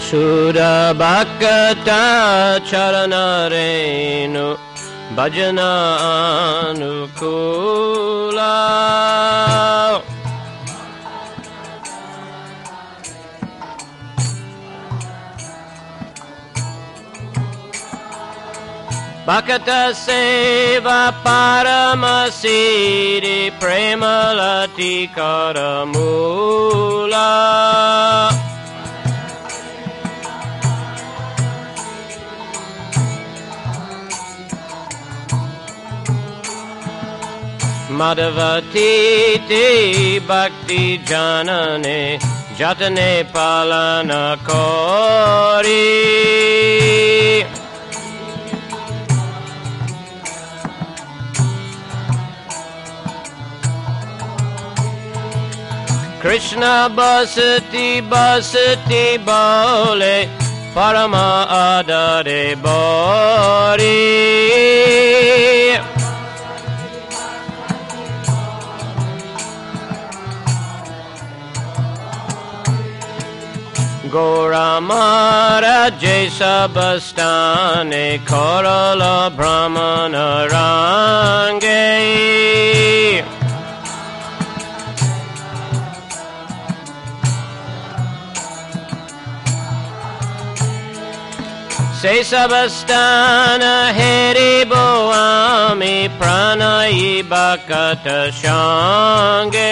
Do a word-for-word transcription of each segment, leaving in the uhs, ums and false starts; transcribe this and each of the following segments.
Sudha Bhakata Charana Renu Bhajana Anukula Bhakata Seva Paramasiri Premalati Karamula Madhavati te bhakti janane jatane palana kori Krishna basati basati bole parama adare bori Gauramara Jesabastane Korala Brahmana Range Sesabastana Heribo Ami Pranayi Bhakata Shange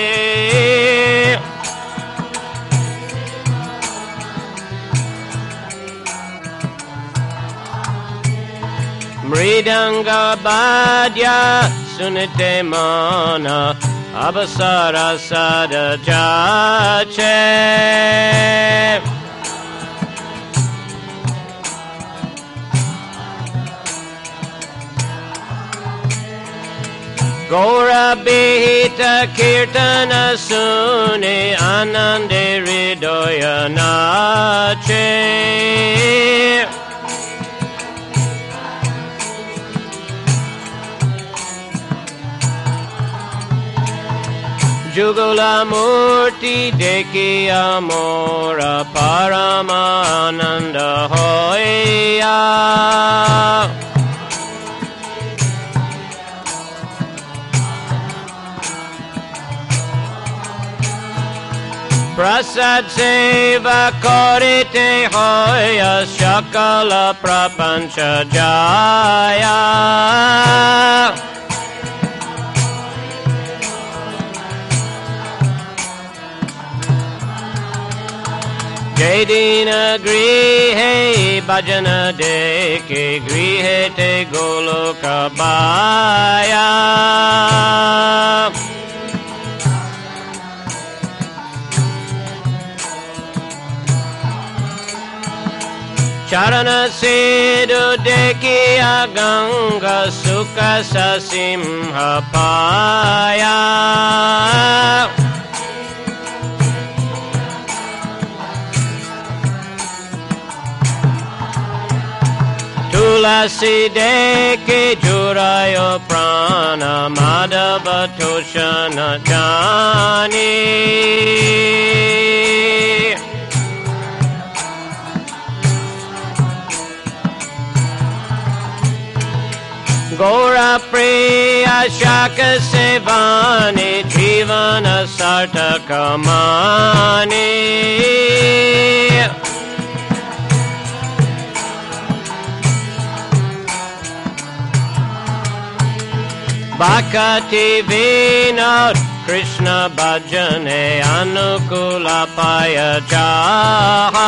Mridanga Badya Sunite Mana Abasara Sada Jache Gaura Bihita Kirtana Sune Anande Ridoya Nache Jugala Murti Deki Amora Paramananda Hoya Prasad Seva Korite Hoya Shakala Prapancha Jaya Jadina Grihe Bhajana Deke Grihe Te Goloka Baya Charana Sedu Deki Aganga Sukha Sasimha Paya Tulasi Deki Jurayo Prana Madhava Toshana Jani Gaura Priya Shaka Sevani Jivana Sartaka Mani Bhakati Vinod Krishna Bhajane Anukula Paya Jaha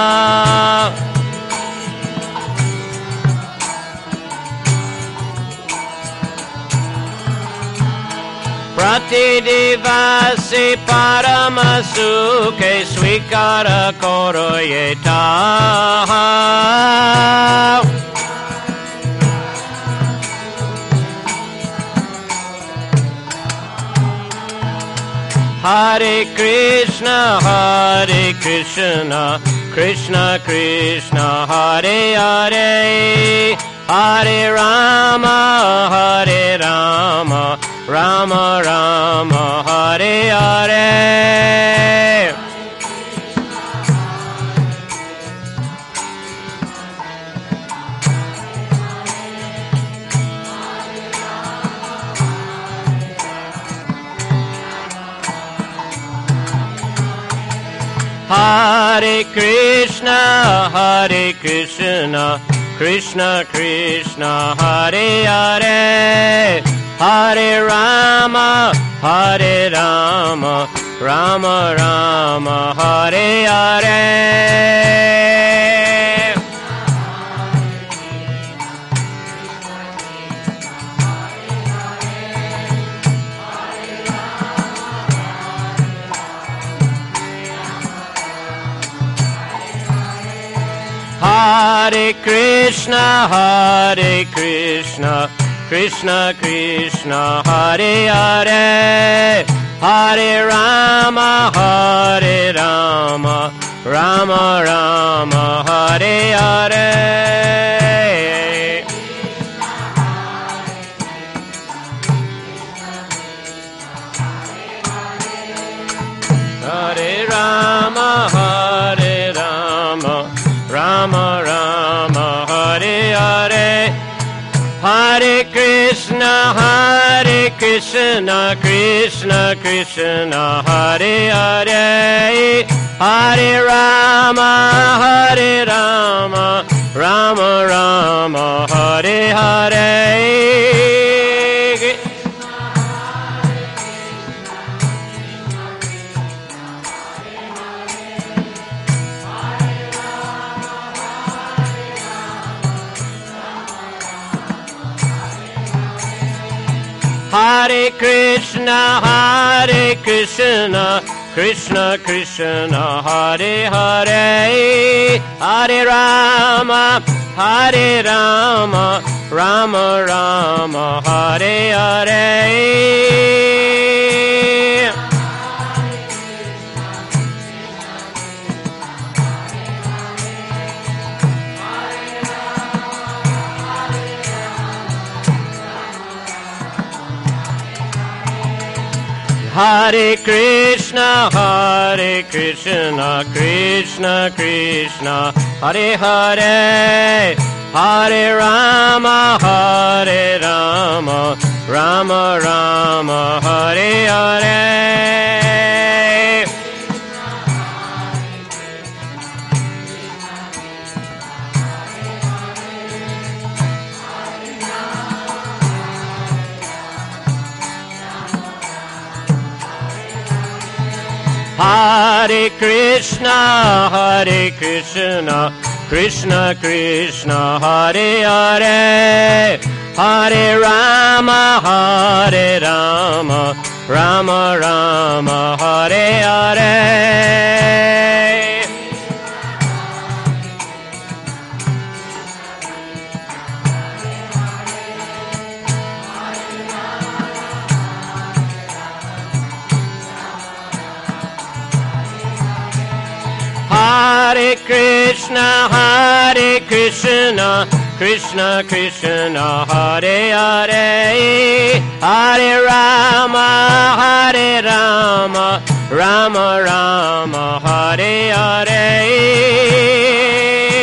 Pratidivasi Paramasuke Swikara Koroyetaha Hare Krishna, Hare Krishna, Krishna Krishna, Hare Hare, Hare Rama, Hare Rama, Rama Rama, Hare Hare. Hare Krishna, Hare Krishna, Krishna Krishna, Hare Hare, Hare Rama, Hare Rama, Rama Rama, Hare Hare. Hare Krishna, Hare Krishna, Krishna Krishna, Hare Hare, Hare Rama, Hare Rama, Rama Rama, Hare Hare. Hare Rama, Hare Rama, Rama Rama, Hare Hare, Hare Krishna, Hare Krishna, Krishna Krishna, Hare Hare, Hare Rama, Hare Rama, Rama Rama, Hare Hare. Hare Krishna, Hare Krishna, Krishna Krishna, Hare Hare, Hare Rama, Hare Rama, Rama Rama, Hare Hare. Hare Krishna, Hare Krishna, Krishna Krishna, Hare Hare, Hare Rama, Hare Rama, Rama Rama, Hare Hare. Hare Krishna, Hare Krishna, Krishna Krishna, Hare Hare, Hare Rama, Hare Rama, Rama Rama, Hare Hare. Hare Krishna, Hare Krishna, Krishna Krishna, Hare Hare, Hare Rama, Hare Rama, Rama Rama, Hare Hare.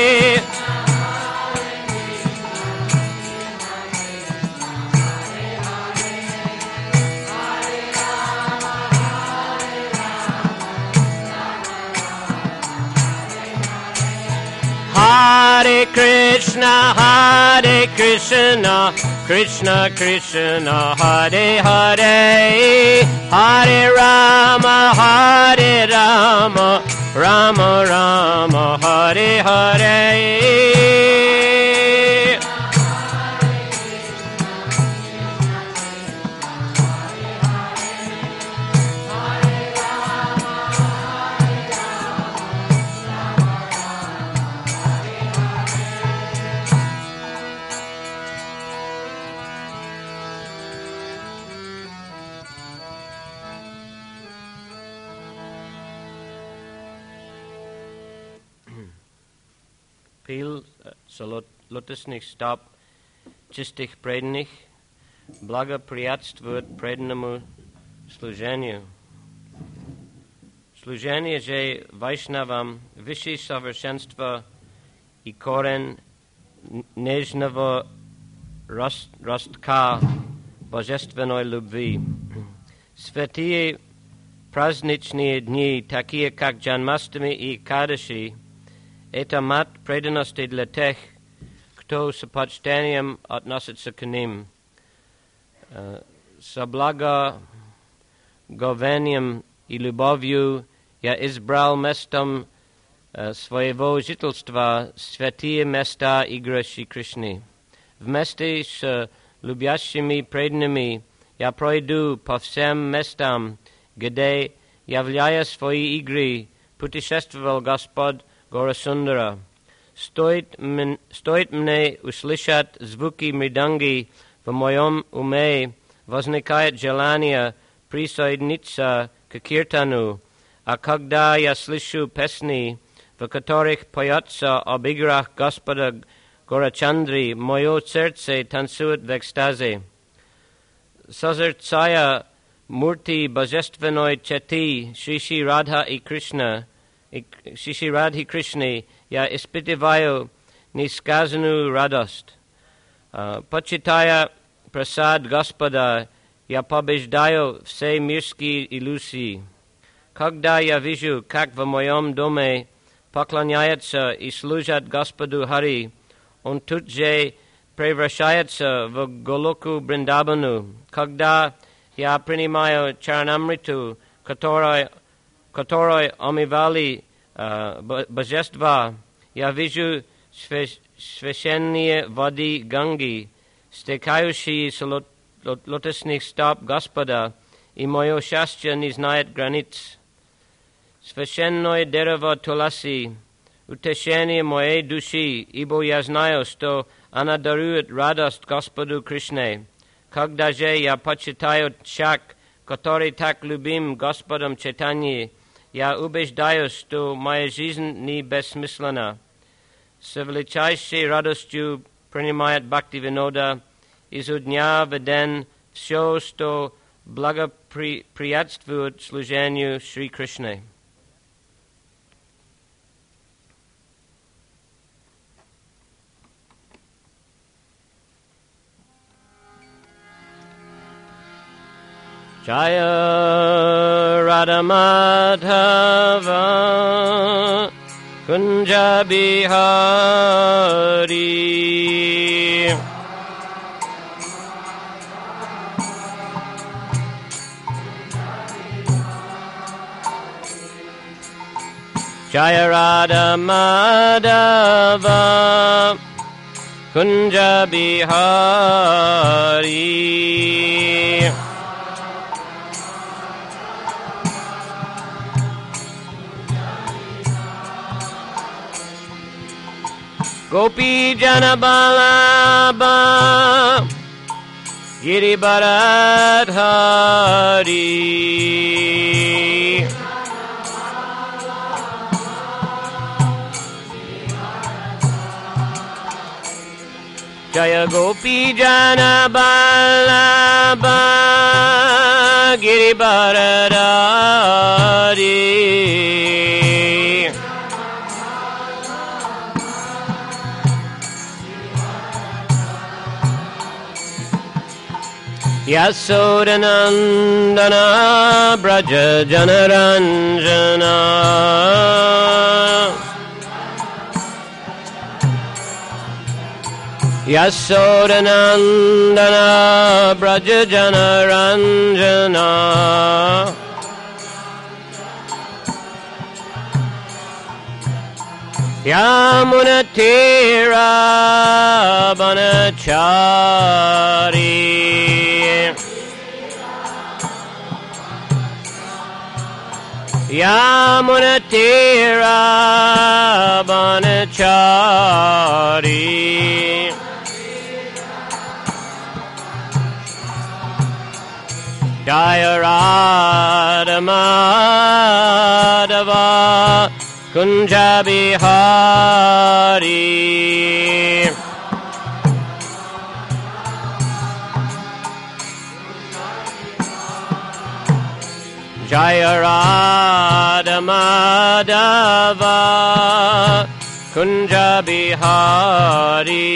Hare Krishna, Hare Krishna, Krishna Krishna, Hare Hare, Hare Rama, Hare Rama, Rama Rama, Hare Hare. Pil, så låt, låt oss nicht stopp, čistých predaných, благоприятствует преданному служению. Служение же Вайшнавам высшее совершенство и корень нежного рост, ростка божественной любви. Святые праздничные дни, такие как Джанмастами и Кадаши, это мат преданности для тех, кто с почтением относится к ним. Со благоговением и любовью я избрал местом своего жительства святые места игры Шри Кришны. Вместе с любящими преданными я пройду по всем местам, где, являя свои игры, путешествовал Господь Горасундара. Стоит, м- стоит мне услышать звуки мриданги в моем уме, возникает желание присоединиться к киртану, а когда я слышу песни, в которых поется об играх Господа Горачандры, мое сердце танцует в экстазе. Созерцая мурти божественной чати Шри Шри Радха и Кришна, и Шри Шри Радхи Кришны, я испытываю несказанную радость. Uh, почитая прасад Господа, я побеждаю все мирские иллюзии. Когда я вижу, как в моем доме поклоняются и служат Господу Хари, он тут же превращается в Голоку Бриндавану. Когда я принимаю чаранамриту, которой, которой омывали uh, божества, я вижу священные воды Ганги, стекающие с лот, лот, лотосных стоп Господа, и мое счастье не знает границ. Священное дерево Туласи, утешение моей души, ибо я знаю, что она дарует радость Господу Кришне. Когда же я почитаю Чак, который так любим Господом Чайтаньи, я убеждаюсь, что моя жизнь не бессмысленна. С величайшей радостью принимает Бхактивинода изо дня в день все, что благоприятствует служению Шри Кришны. Jaya Radha Madhava Kunja Bihari Jaya Radha Madhava Kunja Bihari Gopi Jana Balaba Giri Bharadhari Jaya Gopi Jana Balaba Giri Bharadhari Yasodanandana Braja Janaranjana Yasodanandana Braja Janaranjana Yamunatira Banachari Yamunatira Banachari Jaya Radha Madhava Kunja Bihari Jaya Radha Madhava Kunja Bihari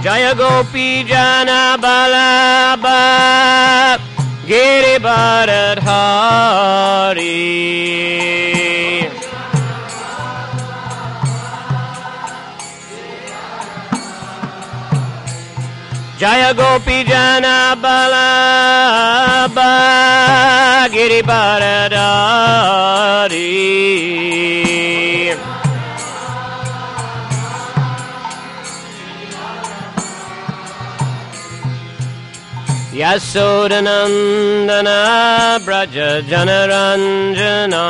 Jaya Gopi Jana Balaba Giri Bharadhari. Jaya Gopi Jana Balaba Giri Bharadhari. Yasodanandana Braja Janaranjana.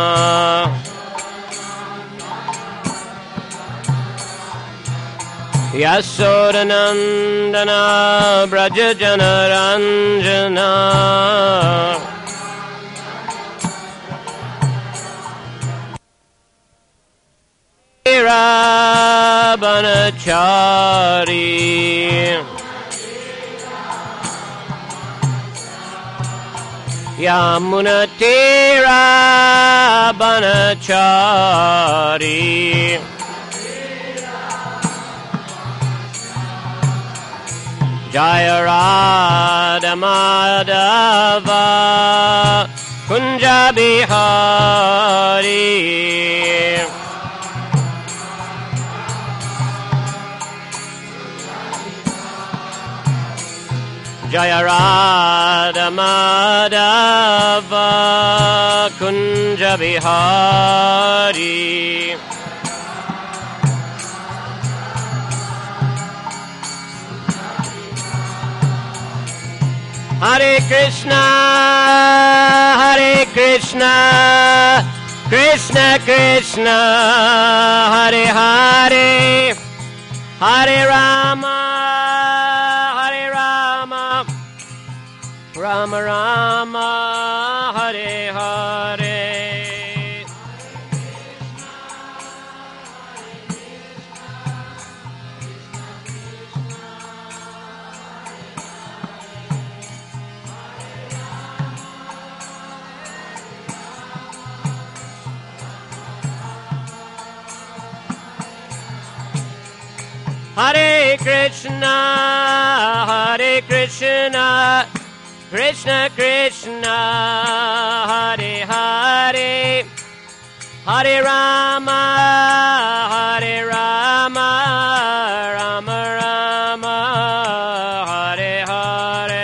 Yasodanandana Braja Janaranjana. Rabanachari. Yamunatira Banachari. Jaya Radha Madhava Kunja Bihari. Jaya Radha Madhava Kunja Bihari. Hare Krishna, Hare Krishna, Krishna Krishna, Hare Hare, Hare Rama, Hare Rama, Rama Rama, Hare Hare. Hare Krishna, Hare Krishna, Krishna Krishna, Hare Hare, Hare Rama, Hare Rama, Rama Rama, Hare Hare.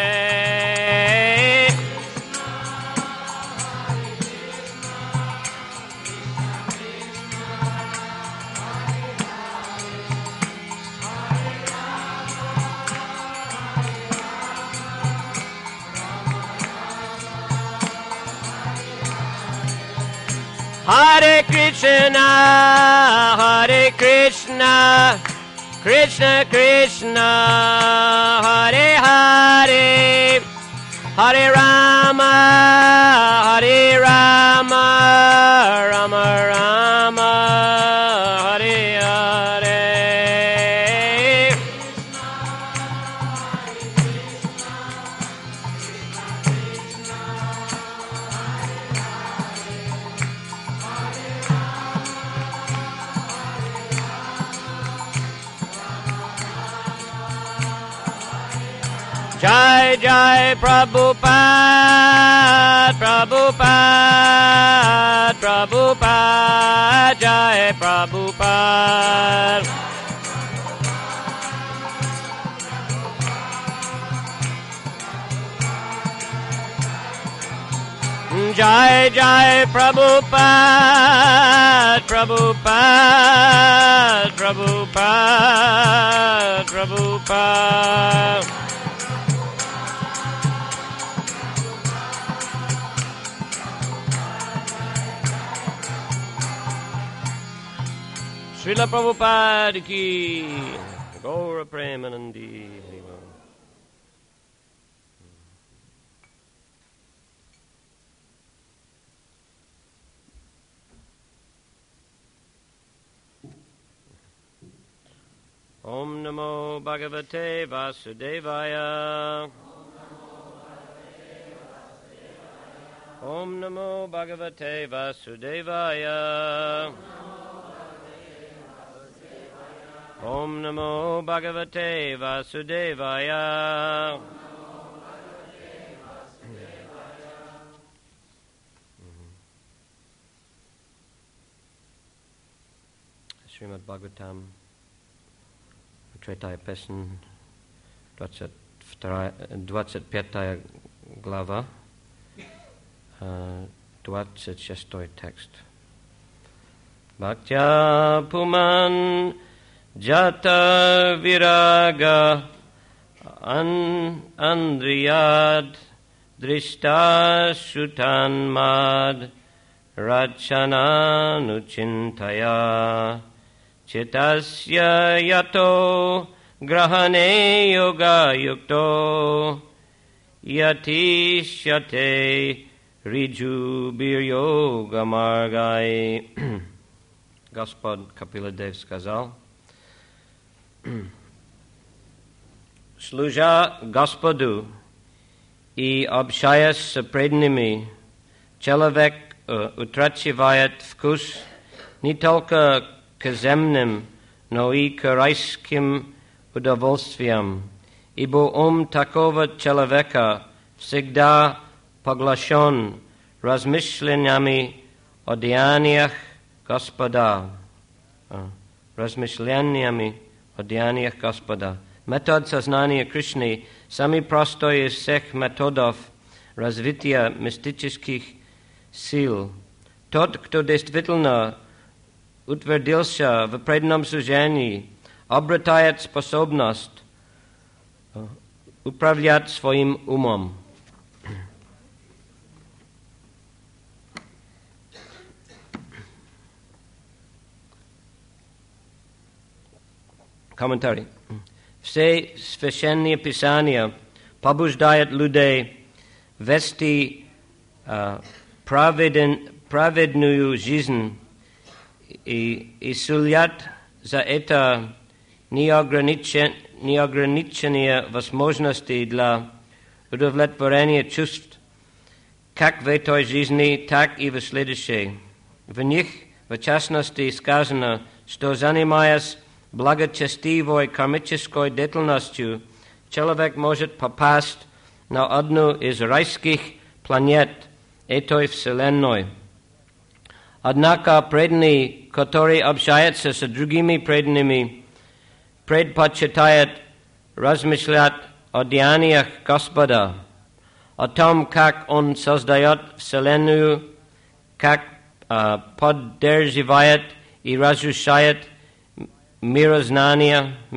Hare Krishna, Hare Krishna, Krishna Krishna, Hare Hare, Hare Rama, Hare Rama, Rama Rama, Hare Hare. Jai Jai Prabhupada, Prabhupada, Prabhupada, Jai Prabhupada. Jai Jai Prabhupada, Prabhupada, Prabhupada, Prabhupada. Srila Prabhupada ki Gaura Premanandi. Om Namo Bhagavate Vasudevaya. Om Namo Bhagavate Vasudevaya. Om Namo Bhagavate Vasudevaya. Srimad Bhagavatam, tretая песня, двадцать вторая, двадцать пятая глава, двадцать шестой текст. Bhaktya Puman Jata Viraga An Andriyad Drishta Shutan Mad Rachana Nuchintaya Chitasya Yato Grahane Yoga Yukto Yatishyate Rijubir Yoga Margai. Господь Капиладев сказал: служа Господу и общаясь с преданными, человек uh, утрачивает вкус не только к земным, но и к райским удовольствиям, ибо ум такого человека всегда поглощен размышлениями о деяниях Господа. Uh, размышлениями о деяниях Господа. Метод сознания Кришны – самый простой из всех методов развития мистических сил. Тот, кто действительно утвердился в преданном служении, обретает способность управлять своим умом. Комментарий. Все священные писания побуждают людей вести uh, праведен, праведную жизнь и, и сулят за это неограничен, неограниченные возможности для удовлетворения чувств как в этой жизни, так и в следующей. В них, в частности, сказано, что, занимаясь благочестивой кармической деятельностью, человек может попасть на одну из райских планет этой вселенной. Однако преданный, который общается с другими преданными, предпочитает размышлять о деяниях Господа, о том, как Он создает вселенную, как uh, поддерживает и разрушает мироздание,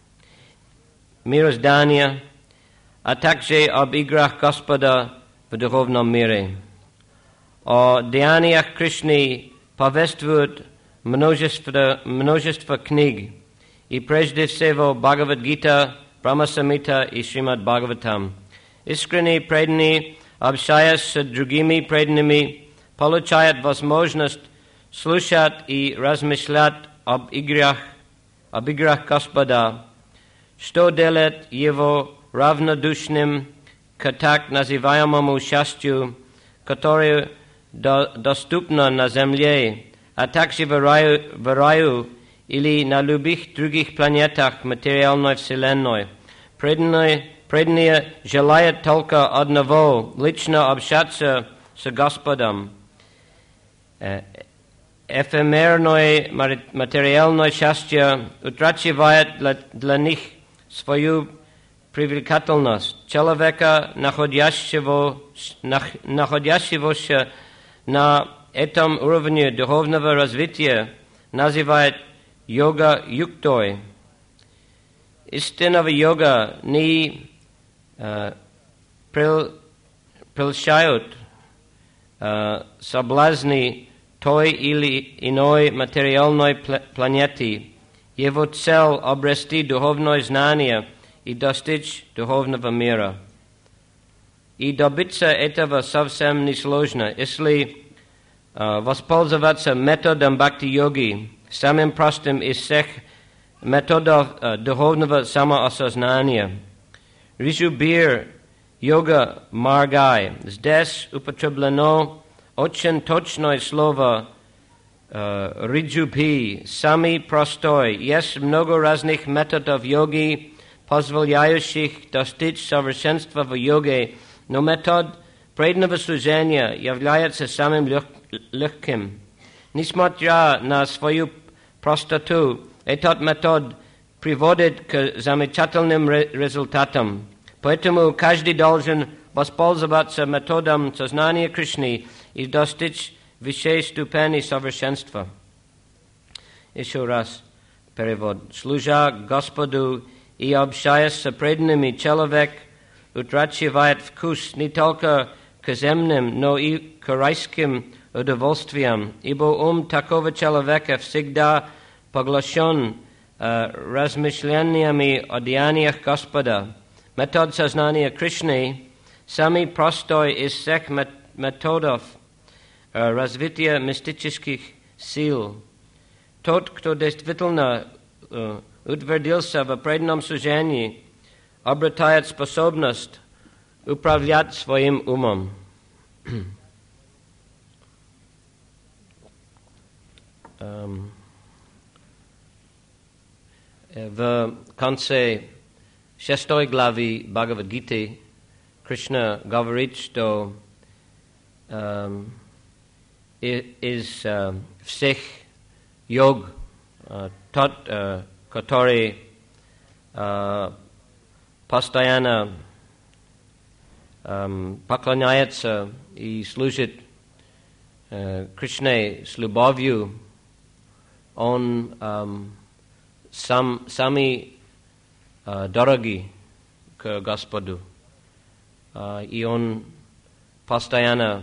мироздание, а также об играх Господа в духовном мире. О деяниях Кришны повествуют множество, множество книг, и прежде всего Бхагавад-гита, Брахма-самхита и Шримад Бхагаватам. Искренние преданные, общаясь с другими преданными, получают возможность слушать и размышлять об играх об играх Господа, что делает его равнодушным к так называемому счастью, которое до, доступно на земле, а также в раю, в раю или на любых других планетах материальной вселенной. Преданные, преданные желают только одного – лично общаться с Господом. Эфемерное материальное счастье утрачивает для, для них свою привлекательность. Человека, находящего, находящегося на этом уровне духовного развития, называют йога-юктой. Истинного йога не uh, прел, прельщают uh, соблазны той или иной материальной планеты. Его цель – обрести духовное знание и достичь духовного мира. И добиться этого совсем несложно, если uh, воспользоваться методом бхакти-йоги, самым простым из всех методов uh, духовного самоосознания. Рижубир йога маргай. Здесь употреблено очень точное слово Rijupi, sami простой. Есть много разных методов йоги, позволяющих достичь совершенства в йоге, но метод преданного служения является самым лег- легким. Несмотря на свою простоту, этот метод приводит к замечательным ре- результатам. Поэтому каждый должен воспользоваться методом сознания Кришны и достичь высшей ступени совершенства. Еще раз перевод. Служа Господу и общаясь с преданными, человек утрачивает вкус не только к земным, но и к райским удовольствиям, ибо ум такого человека всегда поглощен э, размышлениями о деяниях Господа. Метод сознания Кришны самый простой из всех методов э, развития мистических сил. Тот, кто действительно э, утвердился в преданном служении, обретает способность управлять своим умом. um, в конце шестой главы Бхагавад-гиты Кришна говорит, что um, из uh, всех йог uh, тот, uh, который uh, постоянно um, поклоняется и служит uh, Кришне с любовью, он um, сам, самый uh, дорогий к Господу, uh, и он постоянно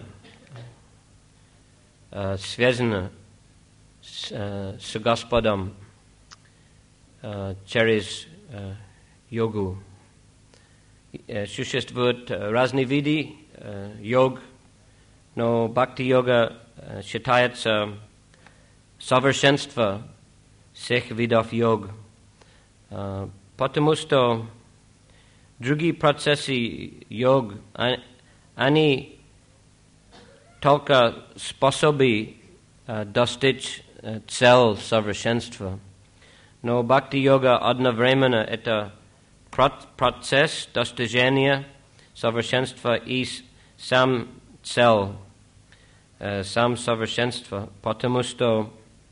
uh, связан с, uh, с Господом uh, через uh, йогу. Uh, существуют uh, разные виды uh, йог, но бхакти-йога uh, считается совершенство всех видов йог, uh, потому что другие процессы йог, они только способны uh, достичь uh, цель совершенства. Но бхакти-йога одновременно это процесс достижения совершенства и сам цель, uh, сам совершенство, потому что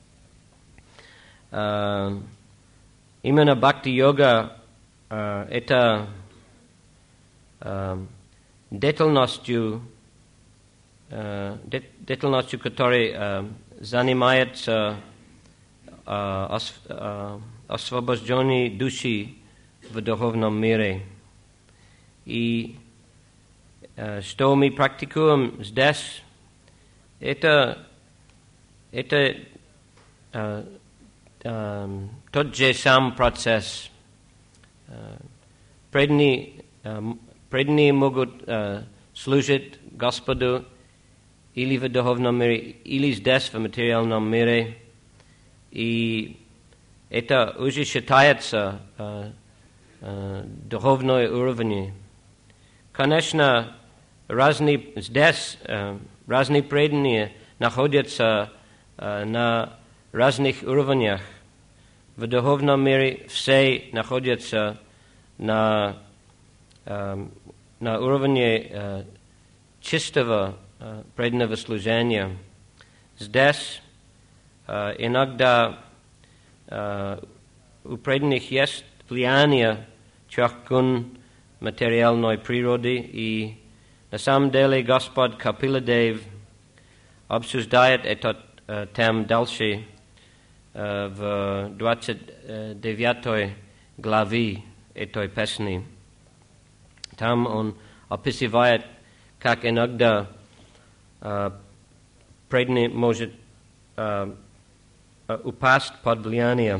uh, именно бхакти-йога uh, это uh, деятельностью, uh, де- деятельностью, которой uh, занимается uh, ос- uh, освобождение души в духовном мире. И uh, что мы практикуем здесь, это, это uh, uh, тот же сам процесс. Uh, преданные, uh, преданные могут uh, служить Господу или в духовном мире, или здесь, в материальном мире. И это уже считается uh, uh, духовной уровень. Конечно, разные, здесь uh, разные преданные находятся uh, на разных уровнях. В духовном мире все находятся на, uh, на уровне uh, чистого uh, преданного служения. Здесь uh, иногда uh, у преданных есть влияние трех гун материальной природы, и на самом деле Господь Капиладев обсуждает этот uh, тем дальше uh, в двадцать девятой главе этой песни. Там он описывает, как иногда uh, преданный может uh, uh, упасть под влияние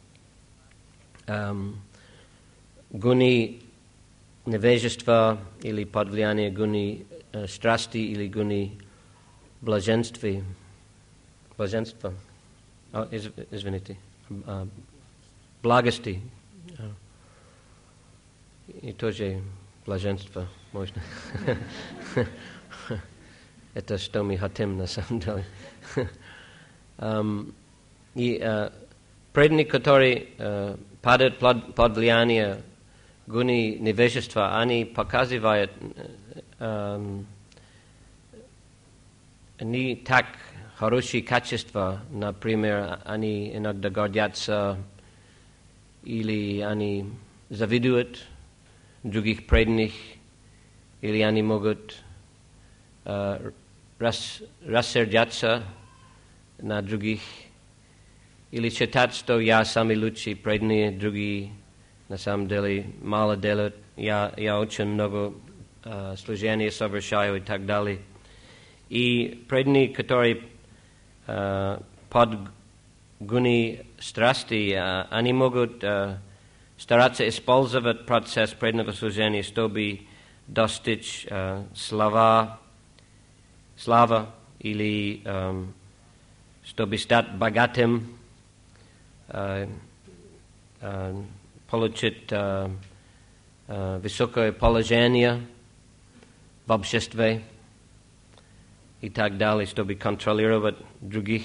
um, гуни невежества или под влияние гуни uh, страсти или гуни блаженства. Блаженства. Oh, из, извините. Uh, благости. Uh, и тоже блаженство можно. Это что мы хотим на самом деле. Um, и uh, преданные, которые uh, падают под, под влияние гуни невежества, они показывают uh, не так хорошие качества, например, они иногда гордятся или они завидуют других преданных, или они могут uh, рас, рассердяться на других, или считать, что я самый лучший, преданные другие на самом деле мало делают, я, я очень много uh, служения совершаю и так далее. И преданные, которые uh, под гуни страсти, uh, они могут uh, стараться использовать процесс преданного служения, чтобы достичь uh, слава, слава или um, чтобы стать богатым, uh, uh, получить uh, uh, высокое положение в обществе и так далее, чтобы контролировать других.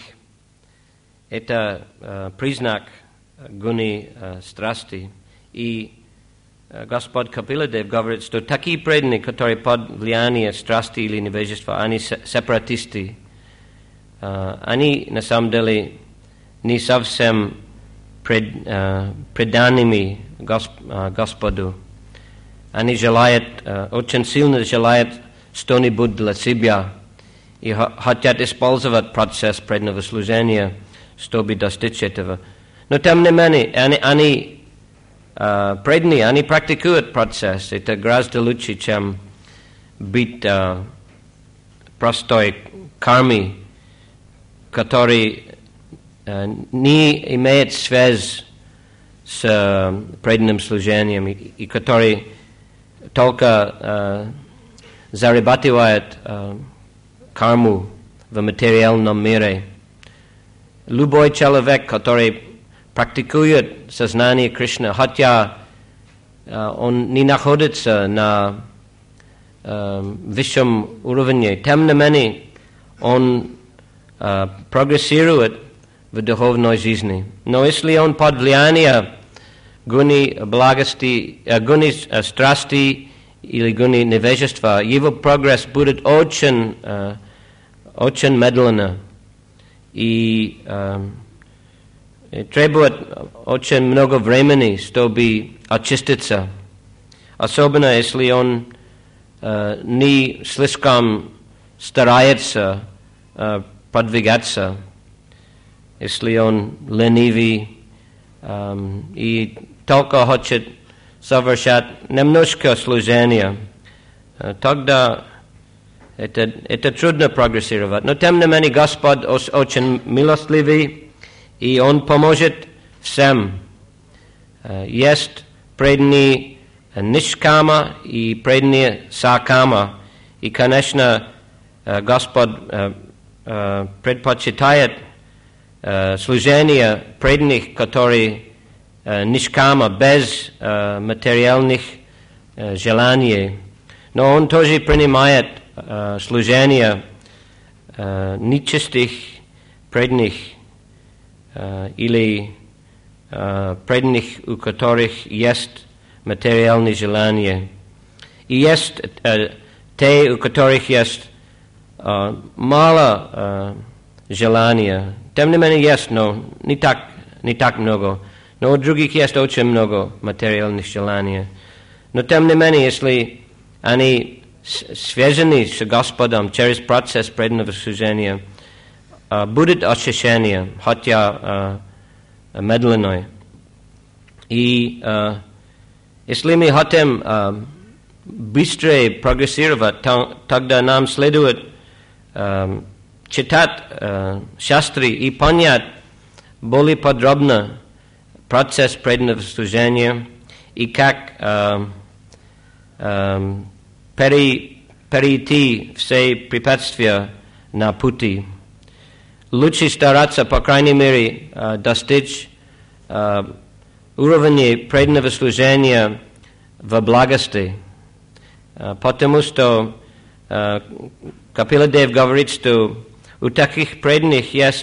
Это uh, признак гуни uh, страсти. И uh, Господь Капиладев говорит, что такие преданные, которые под влиянием страсти или невежества, они сепаратисты, uh, они на самом деле не совсем пред, uh, преданными Госп, uh, Господу. Они желают, uh, очень сильно желают что-нибудь для себя и хотят использовать процесс преданного служения, чтобы достичь этого. Но тем не менее, они, они uh, преданные, они практикуют процесс. Это гораздо лучше, чем быть uh, простой кармой, который uh, не имеет связь с uh, преданным служением и, и который только uh, зарабатывает uh, карму в материальном мире. Любой человек, который практикует сознание Кришны, хотя uh, он не находится на uh, высшем уровне, тем не менее он uh, прогрессирует в духовной жизни. Но если он под влиянием гуни благости, uh, гуни uh, страсти или гуни невежества, его прогресс будет очень uh, очень медленно и э, требует очень много времени, чтобы очиститься. Особенно если он э, не слишком старается э, продвигаться, если он ленивый э, и только хочет совершать немножко служения, э, тогда Это, это трудно прогрессировать. Но тем не менее Господь очень милостливый, и Он поможет всем. Есть преданные нишкама и преданные сакама. И, конечно, Господь предпочитает служение преданных, которые нишкама, без материальных желаний. Но Он тоже принимает Uh, служение uh, нечистых преданных uh, или uh, преданных, у которых есть материальные желания. И есть uh, те, у которых есть uh, мало uh, желания. Тем не менее есть, но не так, не так много. Но у других есть очень много материальных желаний. Но тем не менее, если они связаны с Господом через процесс преданного служения, uh, будет очищение, хотя uh, медленное. И uh, если мы хотим uh, быстрее прогрессировать, то, тогда нам следует uh, читать uh, шастры и понять более подробно процесс преданного служения и как uh, uh, Пере, перейти все препятствия на пути. Лучше стараться, по крайней мере, uh, достичь uh, уровня преданного служения в благости. Uh, потому что uh, Капиладев говорит, что у таких преданных есть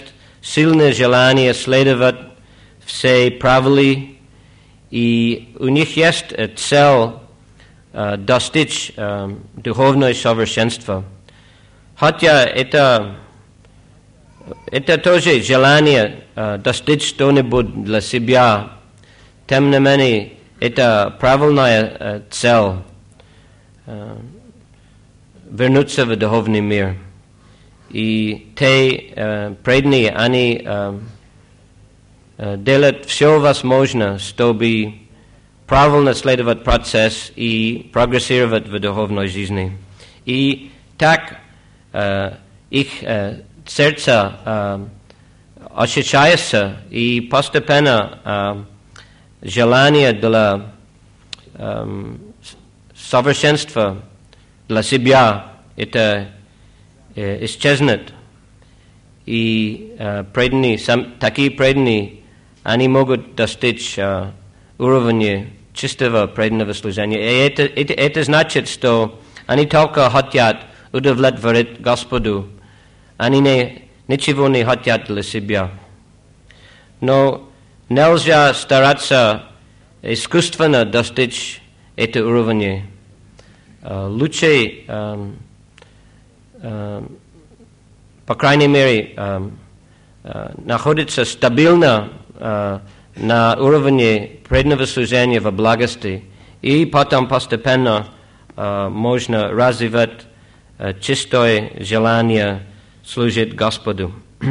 сильное желание следовать всей правиле, и у них есть цель uh, достичь uh, духовного совершенства. Хотя это, это тоже желание uh, достичь что-нибудь для себя, тем не менее, это правильная uh, цель uh, вернуться в духовный мир. И те uh, преданные, они uh, uh, делают все возможное, чтобы правильно следовать процесс и прогрессировать в духовной жизни. И так uh, их uh, сердце uh, ощущается, и постепенно uh, желание для um, совершенства для себя это uh, исчезнет. И uh, преданные, сам, такие преданные, они могут достичь uh, уровня чистого преданного служения. И это, это, это значит, что они только хотят удовлетворить Господу. Они не, ничего не хотят для себя. Но нельзя стараться искусственно достичь этого уровня. Uh, лучше, um, uh, по крайней мере, uh, uh, находиться стабильно uh, на уровне преданного служения в благости, и потом постепенно uh, можно развивать uh, чистое желание служить Господу.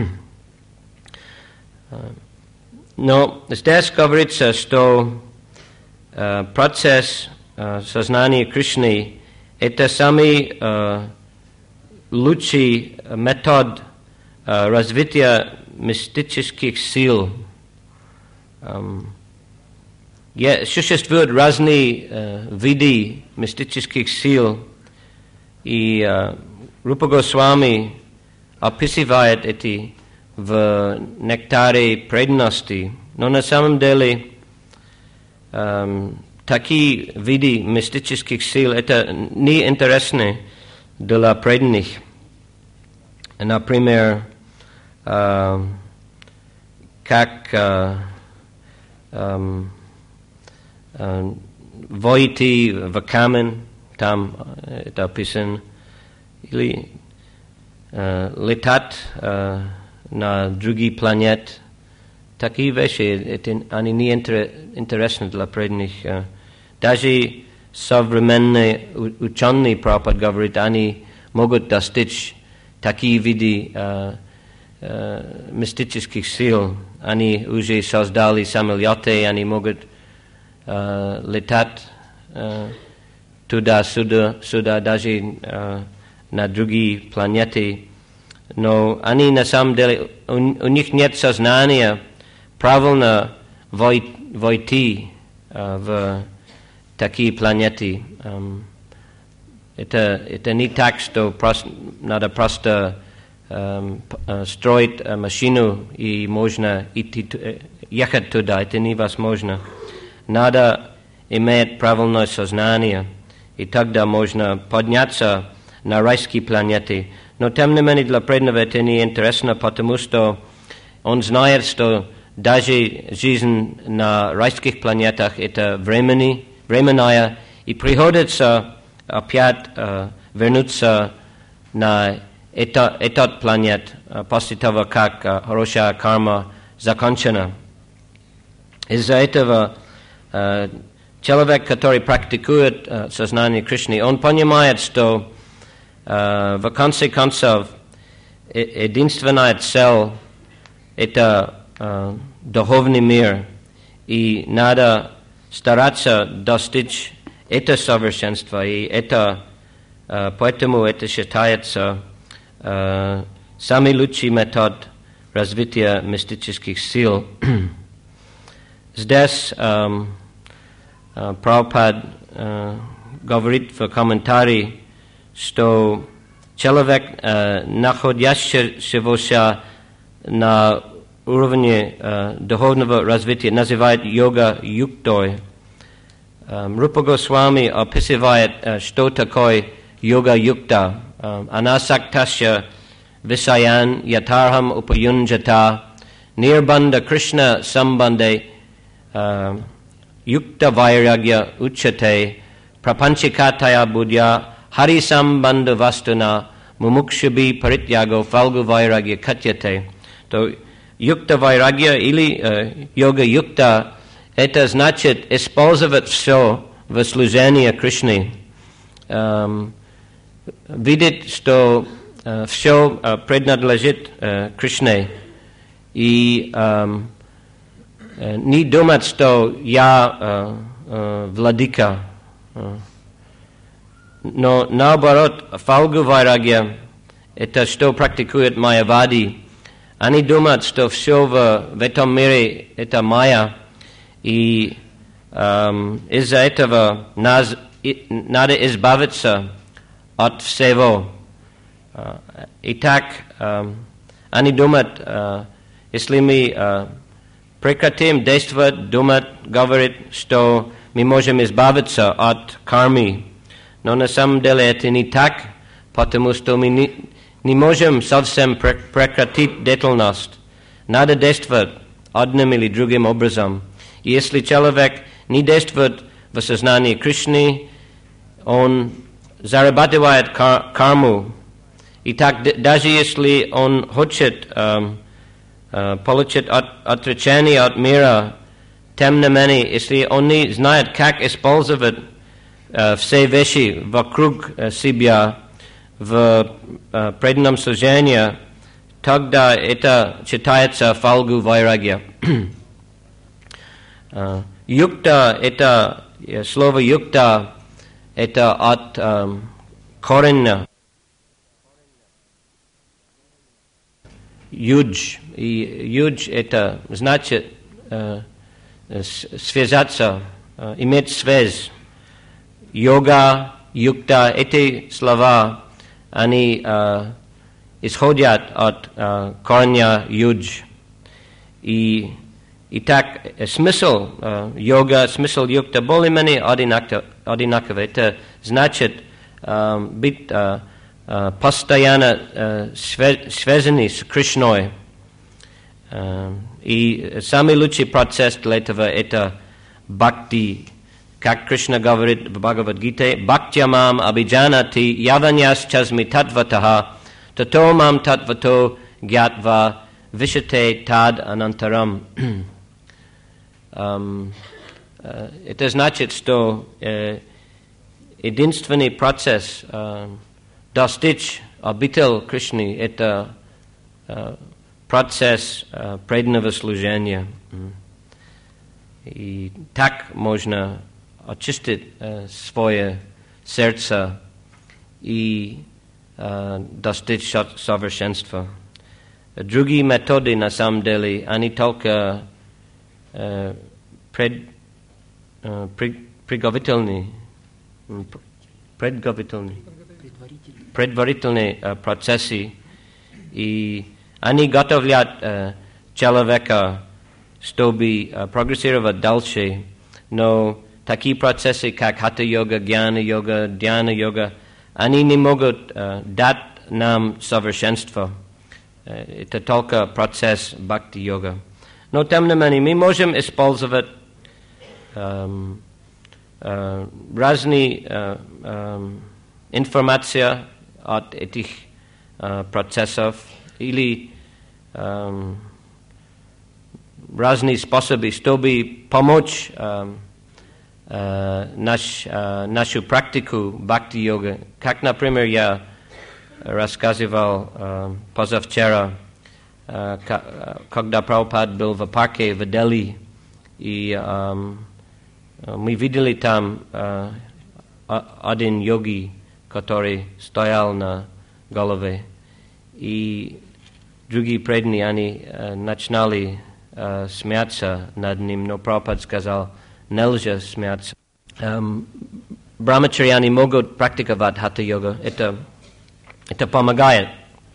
uh, но здесь говорится, что uh, процесс uh, сознания Кришны — это самый uh, лучший метод uh, развития мистических сил. Um, yeah, существуют разные uh, виды мистических сил, и uh, Рупа Госвами описывает эти в нектаре преданности, но на самом деле um, такие виды мистических сил это не интересны для преданных. Например, uh, как uh, um, uh, войти в камень, там uh, это описано, или uh, летать uh, на другие планеты. Такие вещи, это, они не интересны для преданных. Uh, даже современные ученые, Прабхупада говорит, они могут достичь такие виды uh, uh, мистических сил. Они уже создали самолеты, они могут uh, летать uh, туда-сюда, сюда, даже uh, на другие планеты. Но они на самом деле, у, у них нет сознания правильно войти uh, в такие планеты. Um, это, это не так, что просто, надо просто um, uh, строить uh, машину и можно идти, uh, ехать туда. Это невозможно. Надо иметь правильное сознание, и тогда можно подняться на райские планеты. Но тем не менее для преданного это не интересно, потому что он знает, что даже жизнь на райских планетах это временный, временная, и приходится опять uh, вернуться на это, этот планет uh, после того, как uh, хорошая карма закончена. Из-за этого uh, человек, который практикует uh, сознание Кришны, он понимает, что uh, в конце концов единственная цель — это uh, духовный мир, и надо стараться достичь это совершенство, и это, uh, поэтому это считается uh, самый лучший метод развития мистических сил. Здесь um, uh, Прабхупада uh, говорит в комментарии, что человек, uh, находящийся на уровне uh, духовного развития, называет йога-юктой. Um, Рупа Госвами описывает, uh, что такое йога-юкта. Um, Анасактасya visayan yatarham upayunjata nirbandha Krishna sambandhe uh, yukta vairagya uchate prapanchikataya buddhya hari sambandha vastuna mumukshubi parityago falgu vairagya katyate. То юкта вайрагья или э, йога юкта — это значит использовать все в служении Кришны, эм, видеть, что э, все э, принадлежит э, Кришне, и э, э, не думать, что я э, э, владыка. Но наоборот, фалгу вайрагья — это что практикует майявади. Они думают, что все в, в этом мире — это майя, и эм, из-за этого нас, и, надо избавиться от всего. Uh, итак, uh, они думают, uh, если мы uh, прекратим действовать, думать, говорить, что мы можем избавиться от кармы. Но на самом деле это не так, потому что мы не, не можем совсем прекратить деятельность. Надо действовать одним или другим образом. И если человек не действует в сознании Кришны, он зарабатывает кар- карму. И так, даже если он хочет э, э, получить от, отречение от мира, тем не менее, если он не знает, как использовать э, все вещи вокруг э, себя в э, преданном служении, тогда это считается фалгу вайрагья. uh, юкта — это слово юкта, это от э, корня юдж, и юдж — это значит э, связаться, э, иметь связь. Йога, юкта — эти слова, они э, исходят от э, корня юдж. И, и так смысл э, йога, смысл юкта более-менее одинаковый. Это значит э, быть э, Uh, постоянно uh, связаны с Кришной. Uh, и самый лучший процесс для этого — это бхакти. Как Кришна говорит в Бхагавад-гите: «Бхактямам абhijanati яваняс чазми татватаха тато мам татвато гьятва вишате тад анантарам». um, uh, Это значит, что uh, единственный процесс uh, достичь обитель Кришны — это uh, процесс uh, преданного служения. Mm. И так можно очистить uh, свое сердце и uh, достичь совершенства. Другие методы, на самом деле, они только uh, пред, uh, при, приготовительные, предготовительные. предварительные uh, процессы, и они готовят uh, человека, чтобы uh, прогрессировать дальше. Но такие процессы, как хата-йога, гьяна-йога, дьяна-йога, они не могут uh, дать нам совершенство. Uh, это только процесс бхакти-йога. Но тем не менее, мы можем использовать um, uh, разные uh, um, информация от этих uh, процессов или um, разные способы, чтобы помочь uh, uh, наш, uh, нашу практику бхакти-йога. Как, например, я рассказывал uh, позавчера, uh, к- когда Прабхупад был в парке в Дели, и um, мы видели там uh, один йоги, который стоял на голове, и другие преданные, они uh, начинали uh, смеяться над ним, но Прабхупад сказал: нельзя смеяться. Um, Брамачарьяни могут практиковать хата-йога, это, это помогает.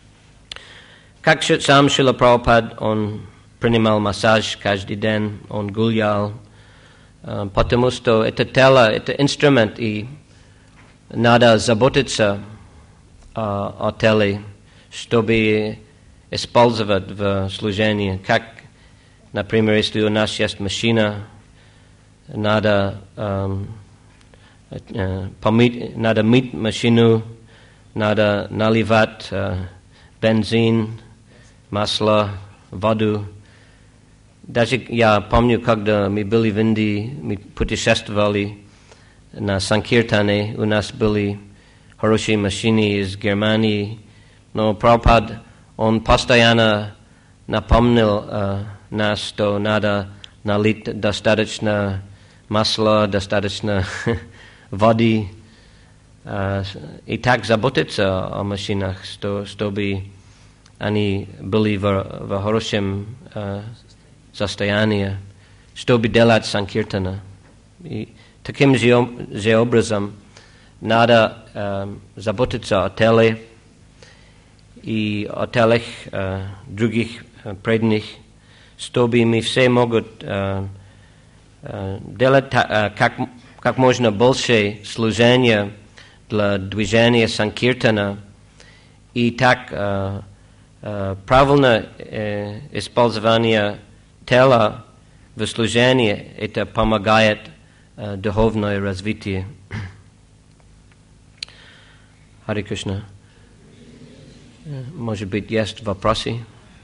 Как сам Шрила Прабхупад, он принимал массаж каждый день, он гулял, uh, потому что это тело, это инструмент, и надо заботиться uh, о теле, чтобы использовать в служении. Как, например, если у нас есть машина, надо, эм, э, помыть, надо мыть машину, надо наливать э, бензин, масло, воду. Даже я помню, когда мы были в Индии, мы путешествовали на Санкиртане, у нас были хорошие машины из Германии, но Прабхупад, он постоянно напомнил э, нас, что надо налить достаточно масла, достаточно воды, э, и так заботиться о машинах, что, чтобы они были в, в хорошем э, состоянии, чтобы делать Санкиртана. И таким же, же образом надо э, заботиться о теле и о телах э, других э, преданных, чтобы мы все могут э, э, делать э, как, как можно больше служения для движения Санкиртана, и так э, э, правильно э, использование тела в служении, это помогает э, духовное развитие. Харе Кришна. Может быть, есть вопросы?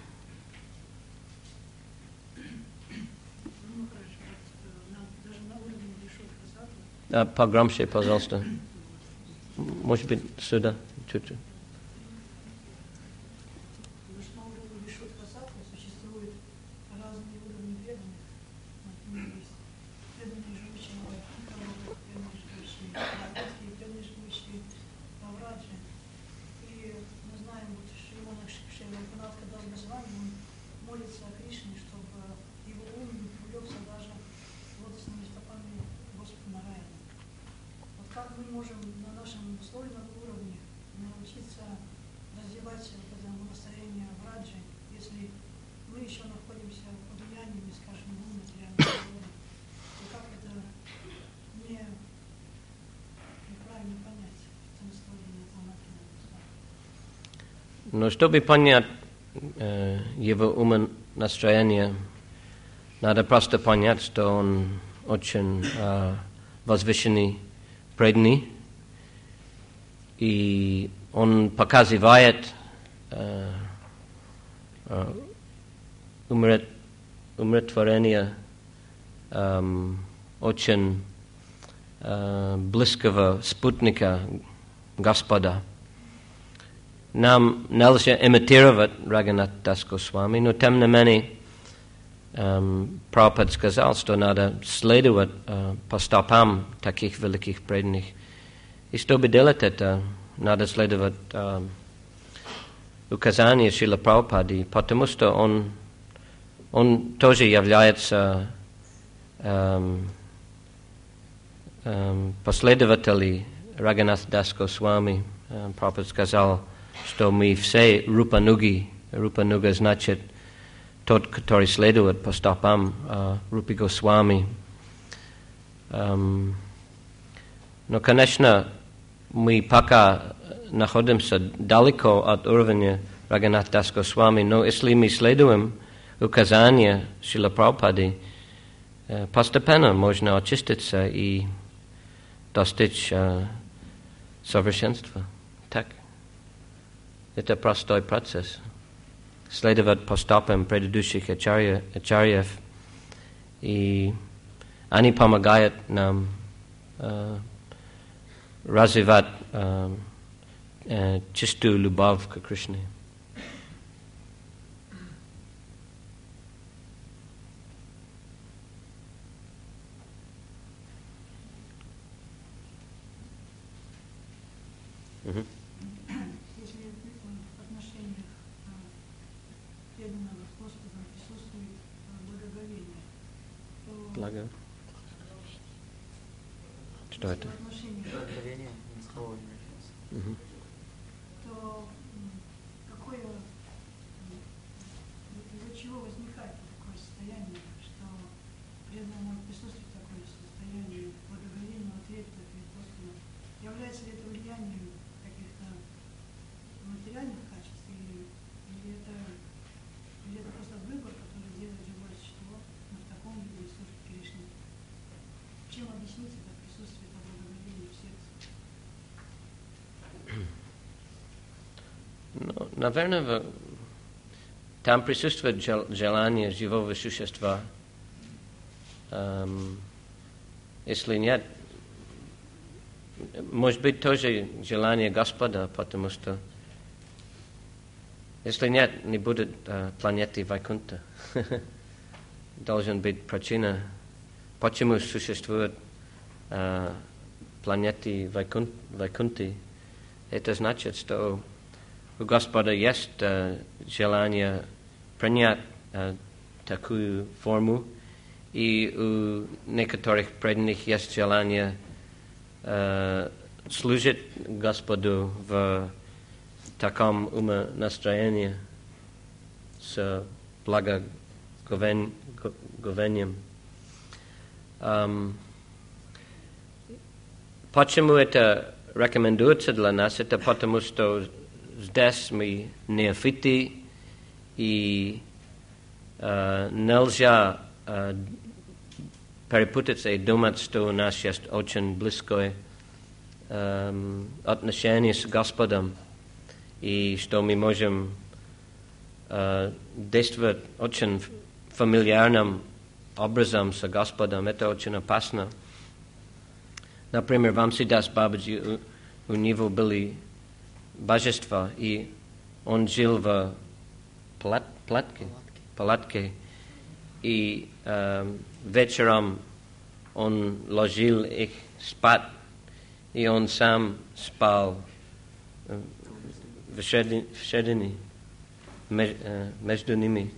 А, погромче, пожалуйста. Может быть, сюда, чуть-чуть. Но чтобы понять э, его умонастроение, надо просто понять, что он очень э, возвышенный, преданный, и он показывает э, э, умрет, умиротворение э, очень э, близкого спутника Господа. Нам нельзя имитировать Рагхунат Дас Госвами, но тем не менее эм, Прабхупад сказал, что надо следовать э, по стопам таких великих преданных. И чтобы делать это, надо следовать э, указания Шрила Прабхупады, потому что он, он тоже является эм, эм, последователем Рагхунат Дас Госвами. Э, Прабхупад сказал, что мы все рупануги. Рупануга значит тот, который следует по стопам uh, Рупи Госвами. Um, но, конечно, мы пока находимся далеко от уровня Рагхунат Дас Госвами, но если мы следуем указания Шрила Прабхупады, uh, постепенно можно очиститься и достичь uh, совершенства. Так. Это простой процесс. Следовать по стопам предыдущих ачарья, ачарьев, и они помогают нам э, развивать э, э, чистую любовь к Кришне. Mm-hmm. Благо. Что это? Благоговение, угу. То какое, из-за чего возникает такое состояние, что преданному присутствует такое состояние благоговейного трепета перед Господом? Является ли это влиянием каких-то материальных качеств или Чем объяснить это присутствие этого благоговения в сердце? Ну, наверное, в... там присутствует жел... желание живого существа. Um, если нет, может быть, тоже желание Господа, потому что если нет, не будет uh, планеты Вайкунта. Должен быть причина, почему существует uh, планеты Вайкун... Вайкунты. Это значит, что у Господа есть uh, желание принять uh, такую форму, и у некоторых преданных есть желание uh, служить Господу в таком умонастроении с благоговением. Um, почему это рекомендуется для нас? Это потому, что здесь мы неофиты, и uh, нельзя uh, перепутаться и думать, что у нас есть очень близкое um, отношение с Господом, и что мы можем uh, действовать очень фамильярным образом с Господом. Это очень опасно. Например, Вамсидас Бабаджи, у, у него были божества, и он жил в палат, палатке, палатке, и uh, вечером он ложил их спать, и он сам спал uh, в середине, между ними.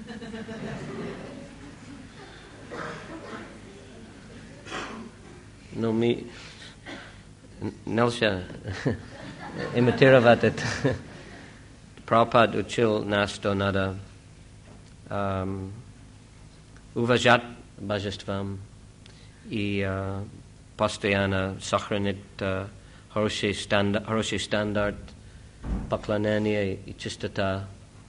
Но мы нельзя имитировать это. Прабхупада учил нас, что надо um, уважать божествам и uh, постоянно сохранить uh, хороший стандарт, хороший стандарт поклонения и чистота.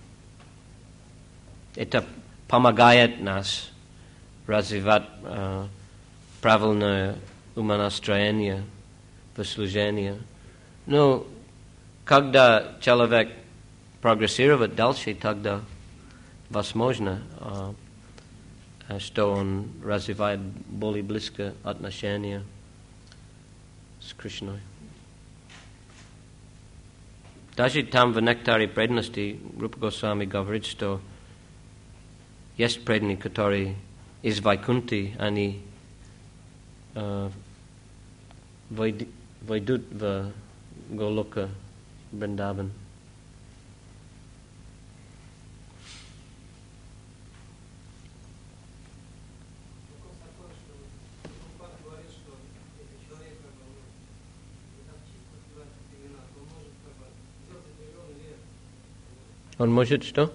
Это помогает нас развивать uh, правильное умонастроение в служении. Но когда человек прогрессирует дальше, тогда возможно, uh, что он развивает более близкое отношение с Кришной. Даже там в нектаре преданности Рупа Госвами говорит, что есть преданные, которые из Вайкунти, они uh, войдут в Голока Вриндаван. Он может что?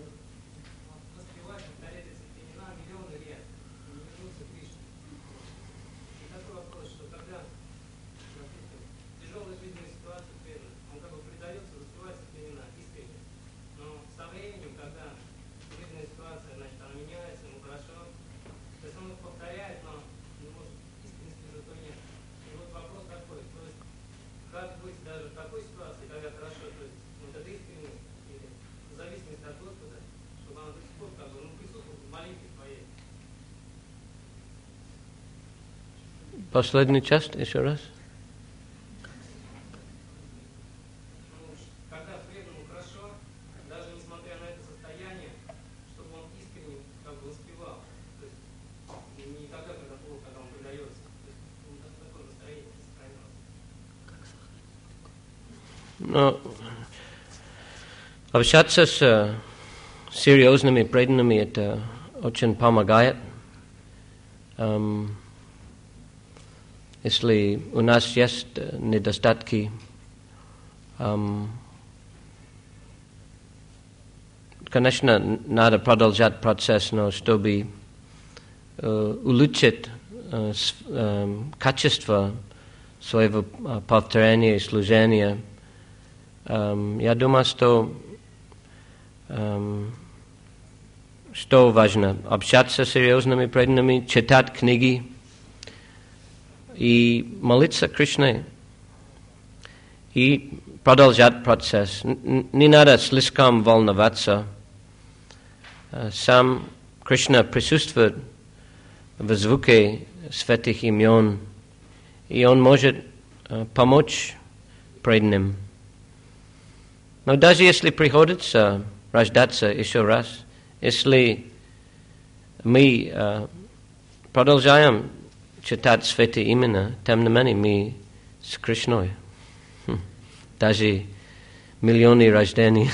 Последняя часть, еще раз. Когда преданному хорошо, даже несмотря на это состояние, чтобы он искренне как бы воспевал. То есть не тогда, когда плохо, когда он предается. То есть он такое настроение сохранял. Ну, общаться с серьезными преданными это очень помогает. Um, Если у нас есть недостатки, um, конечно, надо продолжать процесс, но чтобы uh, улучшить uh, с, uh, качество своего uh, повторения и служения, um, я думаю, что, um, что важно, общаться с серьезными преданными, читать книги, и молиться Кришне, и продолжать процесс. Не надо слишком волноваться. Сам Кришна присутствует в звуке святых имен, и Он может помочь преданным. Но даже если приходится рождаться еще раз, если мы uh, продолжаем читать святые имена, тем не менее мы с Кришной. Хм. Даже миллионы рождений.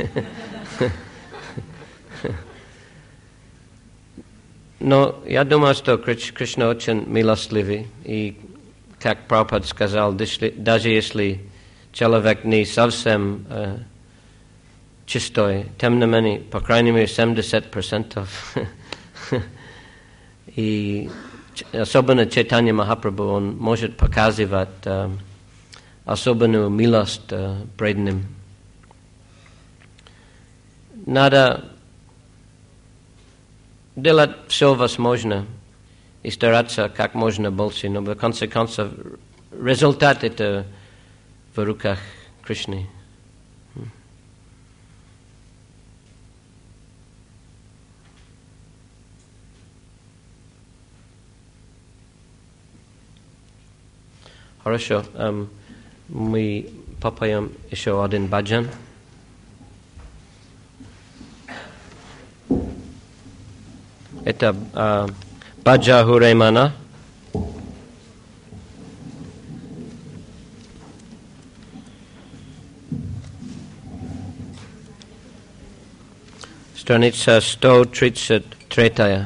Но я думаю, что Кришна очень милостливый, и, как Прабхупада сказал, даже если человек не совсем uh, чистой, тем не менее, по крайней мере, семьдесят процентов. И особенно Чайтанья Махапрабху, он может показывать uh, особенную милость uh, преданным. Надо делать все возможное и стараться как можно больше, но в конце концов результат это в руках Кришны. Хорошо, um, мы попоем еще один баджан. Это uh, Баджа Хуремана. Страница сто тридцать три.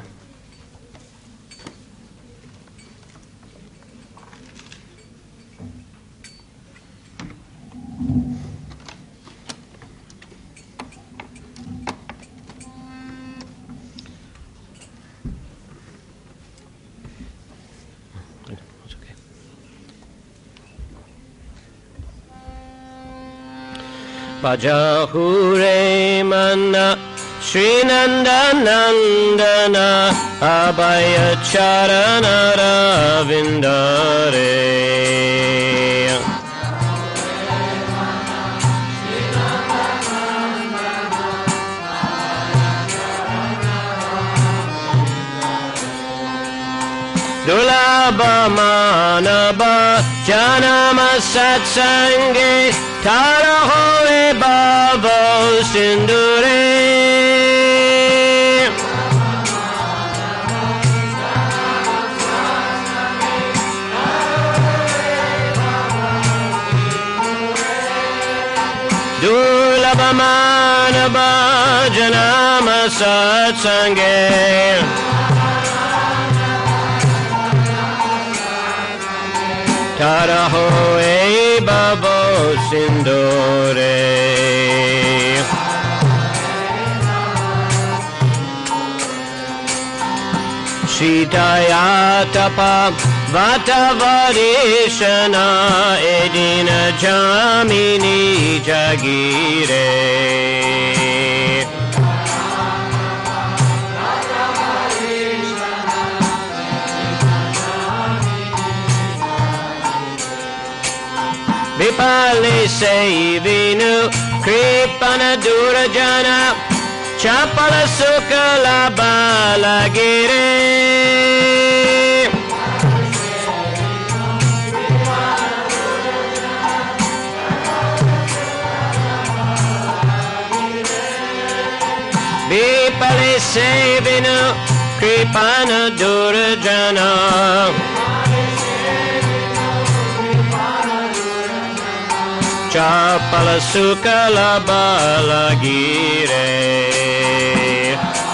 Bhaja Hure Mana Shri Nanda Nandana Abhaya Charana Ravindare. Dulabha Manabha Janama Satsange Tara Hoye Bhavo Sindure. Dulabha Manabha Janama Satsange Tara Hoye Bhavo Sindure. Shitaya Tapa Vata Varishana Edina Jamini Jagire. Vipali Sevinu Kripana Durajana Chapala Sukala Balagire. Vipali Sevinu Kripana Durajana Chapala Sukala Balagire.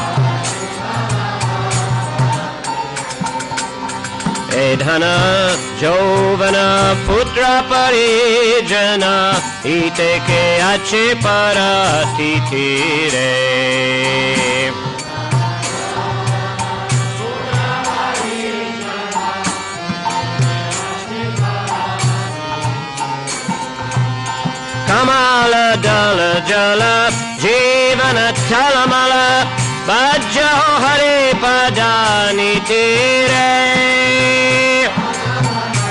Edhana Jovana Putra Parijana Iteke Ache Paratitire. Kamala Dala Jala Jivana Talamala Bajja Hari Padani Tire.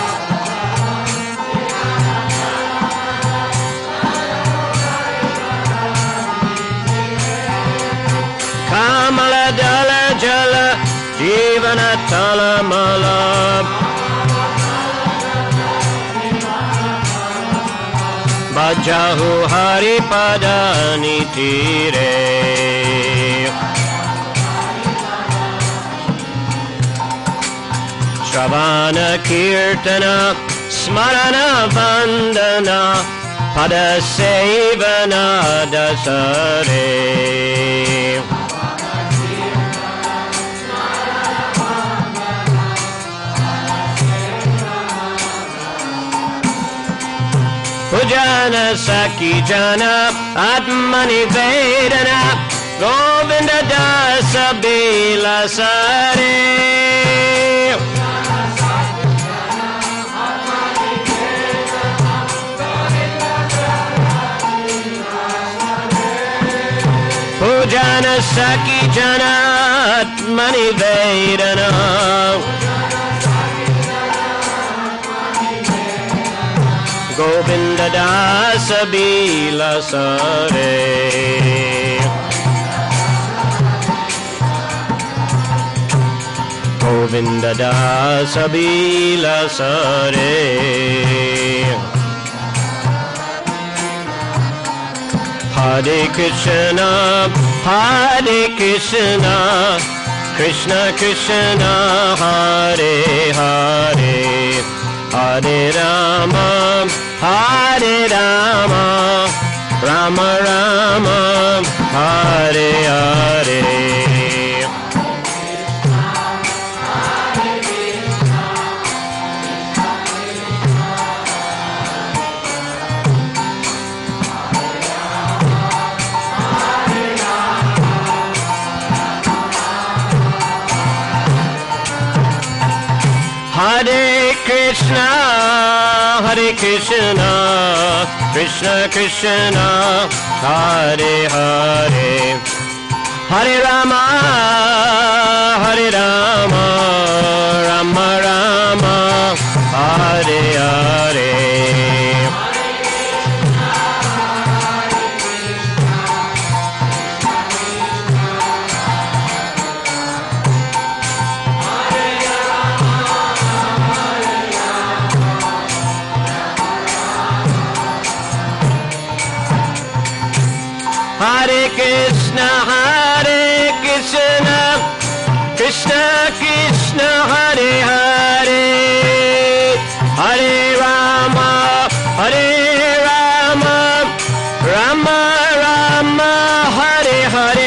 dala jala jivana talamala Bajahu haripada nitire Shravana kirtana smarana vandana pada sevana dasare Pujana Saki Jana Atmani Vedana Govinda Dasa Bila Sare Pujana Saki Jana Atmani Vedana Govinda Dasa Bila Sare Govinda Dasa Bila Sare Hare Krishna Hare Krishna Krishna Krishna Hare Hare Hare Rama Hare Rama Rama Rama Hare Hare Hare Krishna, Hare Krishna, Krishna Krishna, Hare Hare, Hare Rama, Hare Rama, Rama Rama, Hare Hare. Hare Krishna, Hare Krishna, Krishna Krishna, Hare Hare, Hare Rama, Hare Rama, Rama Rama, Hare Hare.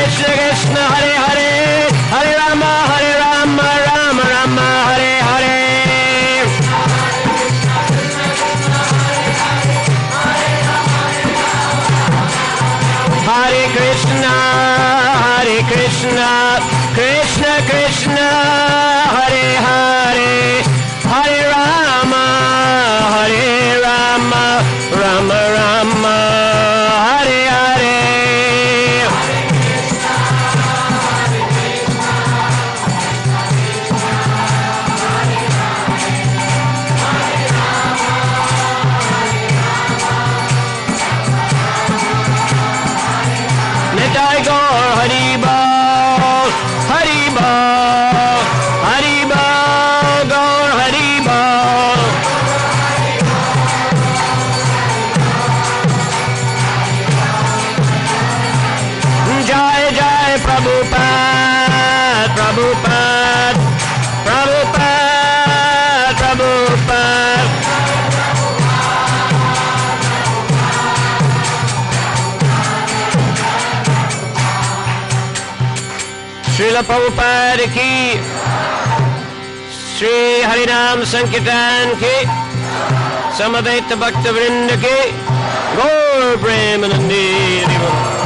Krishna Krishna Hare Hare, Hare Rama Hare Rama, Rama Rama Hare Hare. Hare Krishna, Hare Krishna, Krishna Krishna, Hare Hare, Hare Rama, Hare Rama, Rama Rama, Hare Hare. Nitai Gaur Hari Bol, Hari Bol, Hari Bol, Gaur Hari Bol. Jai Jai Prabhupada, Prabhupada, Prabhupada, Prabhupada. Srila Prabhupada ki, Sri Harinam Sankirtan ki, Samaveta Bhakta Vrinda ki, Gaur Premanandi.